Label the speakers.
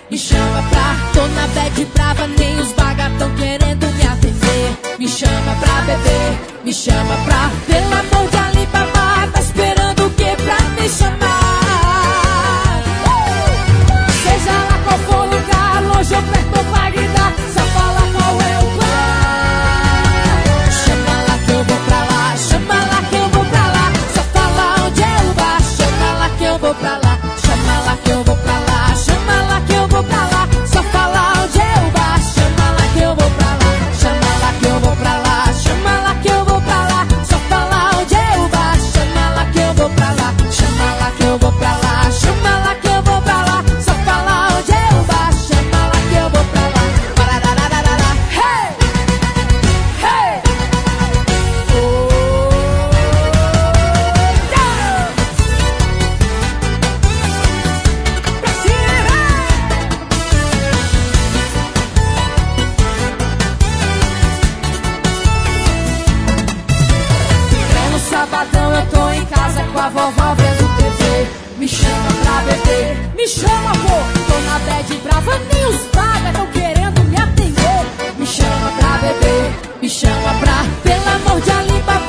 Speaker 1: me chama pra. Tô na bad brava, nem os vagas tão querendo me atender. Me chama pra beber, me chama pra. Pelo amor de Alibaba, tá esperando o que pra me chamar? Seja lá qual for o lugar, longe ou perto ou Bagdá, só fala qual é o bar. Chama lá que eu vou pra lá, chama lá que eu vou pra lá, só fala onde é o bar. Chama lá que eu vou pra lá, chama lá que eu vou pra lá, chama lá que eu vou pra lá, só fala onde é o bar. Chama lá que eu vou pra lá, chama lá que eu vou pra lá, chama lá que eu vou pra lá, só fala onde é o bar. Chama lá que eu vou pra lá, chama lá que eu vou pra lá, chama lá que eu vou pra lá, só fala onde é o bar. Chama lá que eu vou pra lá. Pararararara. Hey! Hey! Oh! Yeah! Pra cima! No sabadão eu tô em casa com a vovó vendo TV. Me chama pra beber, me chama, pô. Tô na bad brava, nem os vagas tão querendo me atender. Me chama pra beber, me chama pra. Pelo amor de Alibaba,